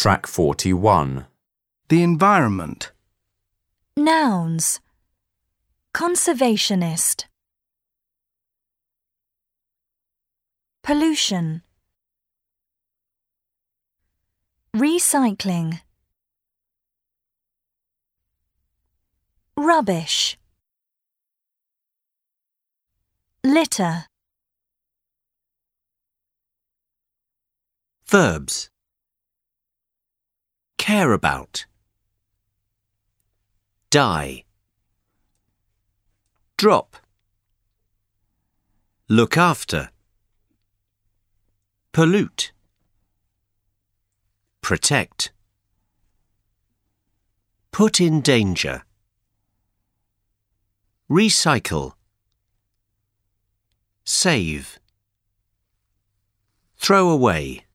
Track 41. The environment. Nouns. Conservationist. Pollution. Recycling. Rubbish. Litter. Verbs. Care about. Die. Drop. Look after. Pollute. Protect. Put in danger. Recycle. Save. Throw away.